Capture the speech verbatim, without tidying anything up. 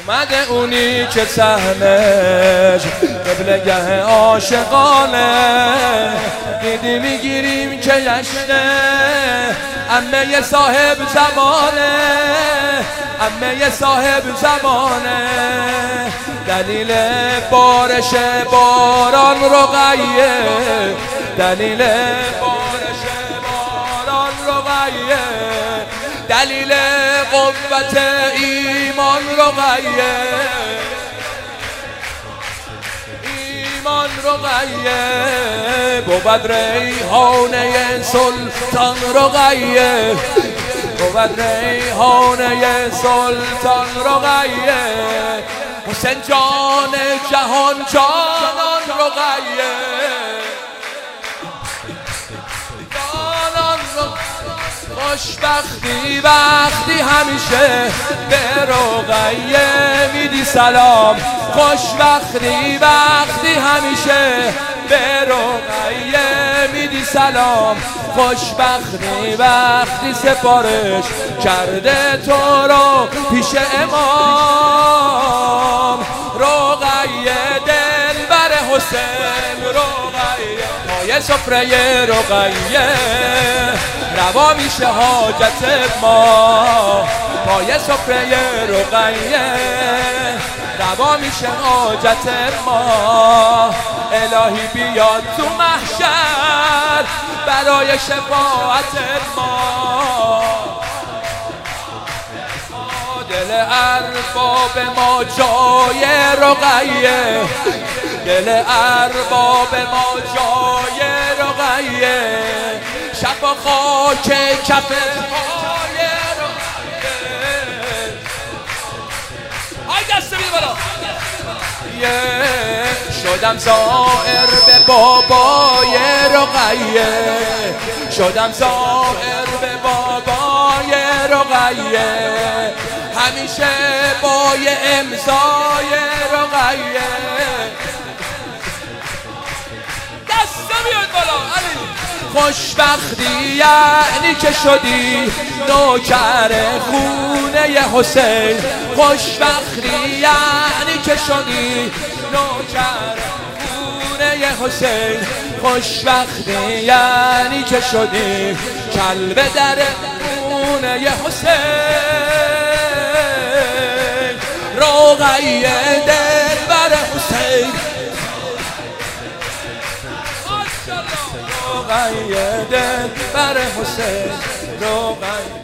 اومده اونی که سهمش قبلگه عاشقانه، دیدی میگیریم که یشنه عمه صاحب زمانه، عمه صاحب زمانه. دلیل بارش باران رقیه، دلیل بارش باران رقیه، دلیل قوت ایمان رقیه، ایمان رقیه. بود ریحانه سلطان رقیه، بود ریحانه سلطان رقیه. حسین جان جهان جانان رقیه، جانان خوشبختی وقتی همیشه به رقیه میدی سلام، خوشبختی وقتی همیشه به رقیه میدی سلام، خوشبختی وقتی سفارش کرده تو رو پیش امام. رقیه دلبر حسین رقیه، پای سفره رقیه روا میشه حاجت ما، پای سفره رقیه روا میشه حاجت ما. الهی بیاد تو محشر برای شفاعت ما، دل ارباب ما جای رقیه، دل ارباب ما جای رقیه. شب و خاک کف پای رقیه، های دست بید بالا. شدم زائر به بابای رقیه، شدم زائر به بابای رقیه، همیشه بای امضای رقیه. دست بیاد بالا علی. خوشبختی یعنی که شدی نوکر خونه حسین، خوشبختی یعنی که شدی نوکر خونه حسین، خوشبختی یعنی که شدی کلب در خونه حسین. رقیه دلبر حسین، رقیه دلبر حسین، رقیه